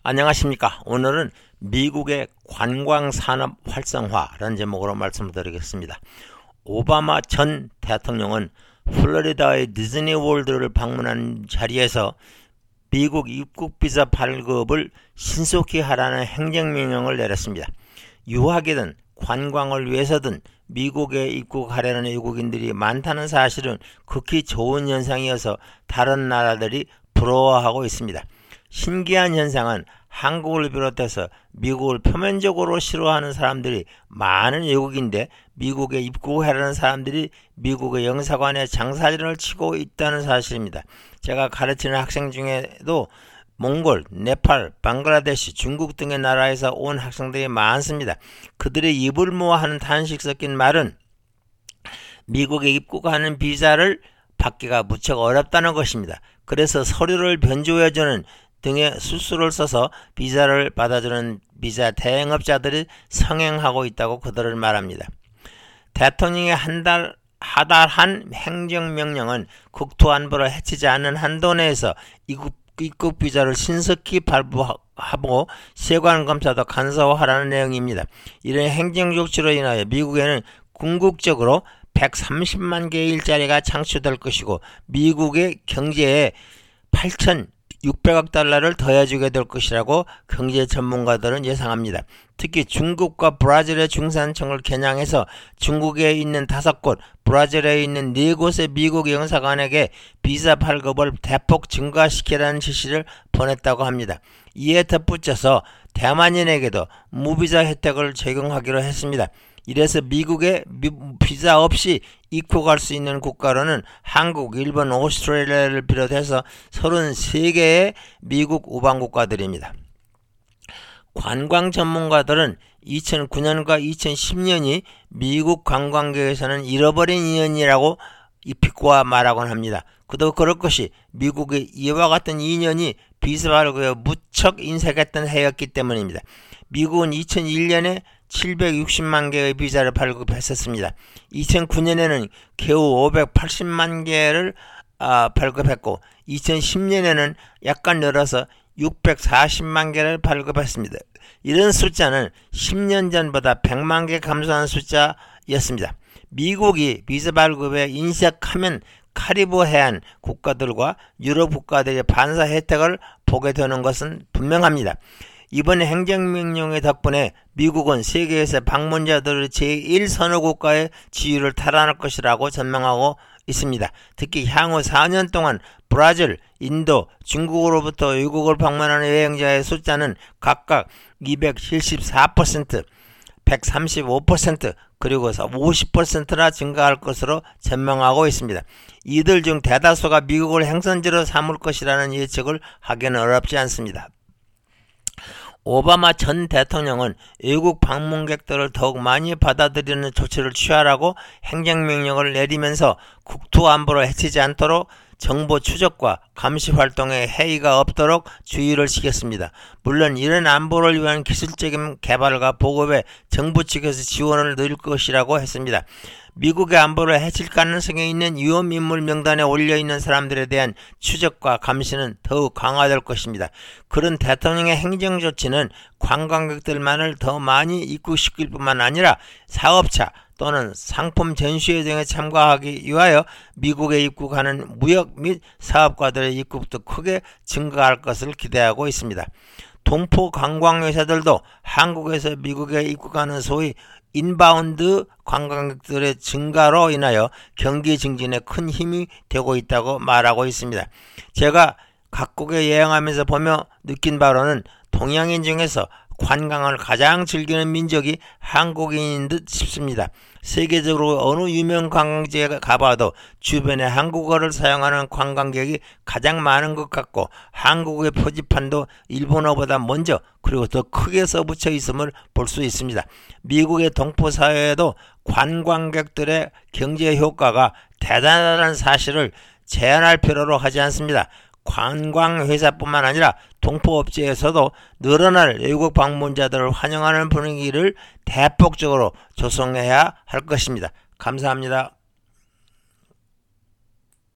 안녕하십니까. 오늘은 미국의 관광산업 활성화라는 제목으로 말씀드리겠습니다. 오바마 전 대통령은 플로리다의 디즈니월드를 방문한 자리에서 미국 입국비자 발급을 신속히 하라는 행정명령을 내렸습니다. 유학이든 관광을 위해서든 미국에 입국하려는 외국인들이 많다는 사실은 극히 좋은 현상이어서 다른 나라들이 부러워하고 있습니다. 신기한 현상은 한국을 비롯해서 미국을 표면적으로 싫어하는 사람들이 많은 외국인데 미국에 입국하려는 사람들이 미국의 영사관에 장사진을 치고 있다는 사실입니다. 제가 가르치는 학생 중에도 몽골, 네팔, 방글라데시, 중국 등의 나라에서 온 학생들이 많습니다. 그들의 입을 모아하는 탄식 섞인 말은 미국에 입국하는 비자를 받기가 무척 어렵다는 것입니다. 그래서 서류를 변조해주는 등의 수수료를 써서 비자를 받아주는 비자 대행업자들이 성행하고 있다고 그들을 말합니다. 대통령의 하달한 행정명령은 국토안보를 해치지 않는 한도 내에서 입국 비자를 신속히 발부하고 세관검사도 간소화하라는 내용입니다. 이런 행정조치로 인하여 미국에는 궁극적으로 130만 개의 일자리가 창출될 것이고 미국의 경제에 8,600억 달러를 더해주게 될 것이라고 경제 전문가들은 예상합니다. 특히 중국과 브라질의 중산층을 겨냥해서 중국에 있는 5곳, 브라질에 있는 4곳의 미국 영사관에게 비자 발급을 대폭 증가시키라는 지시를 보냈다고 합니다. 이에 덧붙여서 대만인에게도 무비자 혜택을 적용하기로 했습니다. 이래서 미국에 비자 없이 입국할 수 있는 국가로는 한국, 일본, 오스트레일리아를 비롯해서 33개의 미국 우방국가들입니다. 관광 전문가들은 2009년과 2010년이 미국 관광계에서는 잃어버린 2년이라고 비꼬아 말하곤 합니다. 그도 그럴 것이 미국의 이와 같은 2년이 비자 발급에 무척 인색했던 해였기 때문입니다. 미국은 2001년에 760만 개의 비자를 발급했었습니다. 2009년에는 겨우 580만 개를 발급했고 2010년에는 약간 늘어서 640만 개를 발급했습니다. 이런 숫자는 10년 전보다 100만 개 감소한 숫자였습니다. 미국이 비자 발급에 인색하면 카리브 해안 국가들과 유럽 국가들의 반사 혜택을 보게 되는 것은 분명합니다. 이번 행정명령의 덕분에 미국은 세계에서 방문자들의 제1선호국가의 지위를 탈환할 것이라고 전망하고 있습니다. 특히 향후 4년 동안 브라질, 인도, 중국으로부터 외국을 방문하는 여행자의 숫자는 각각 274%, 135% 그리고 50%나 증가할 것으로 전망하고 있습니다. 이들 중 대다수가 미국을 행선지로 삼을 것이라는 예측을 하기는 어렵지 않습니다. 오바마 전 대통령은 외국 방문객들을 더욱 많이 받아들이는 조치를 취하라고 행정명령을 내리면서 국토안보를 해치지 않도록 정보 추적과 감시 활동에 해이가 없도록 주의를 시켰습니다. 물론 이런 안보를 위한 기술적인 개발과 보급에 정부 측에서 지원을 늘 것이라고 했습니다. 미국의 안보를 해칠 가능성이 있는 위험인물 명단에 올려있는 사람들에 대한 추적과 감시는 더욱 강화될 것입니다. 그런 대통령의 행정조치는 관광객들만을 더 많이 입국시킬 뿐만 아니라 사업차 또는 상품 전시회 등에 참가하기 위하여 미국에 입국하는 무역 및 사업가들의 입국도 크게 증가할 것을 기대하고 있습니다. 동포 관광회사들도 한국에서 미국에 입국하는 소위 인바운드 관광객들의 증가로 인하여 경기 증진에 큰 힘이 되고 있다고 말하고 있습니다. 제가 각국에 여행하면서 보며 느낀 바로는 동양인 중에서 관광을 가장 즐기는 민족이 한국인인 듯 싶습니다. 세계적으로 어느 유명 관광지에 가봐도 주변에 한국어를 사용하는 관광객이 가장 많은 것 같고 한국의 표지판도 일본어보다 먼저 그리고 더 크게 써붙여 있음을 볼 수 있습니다. 미국의 동포 사회에도 관광객들의 경제 효과가 대단하다는 사실을 제한할 필요로 하지 않습니다. 관광회사뿐만 아니라 동포업체에서도 늘어날 외국 방문자들을 환영하는 분위기를 대폭적으로 조성해야 할 것입니다. 감사합니다.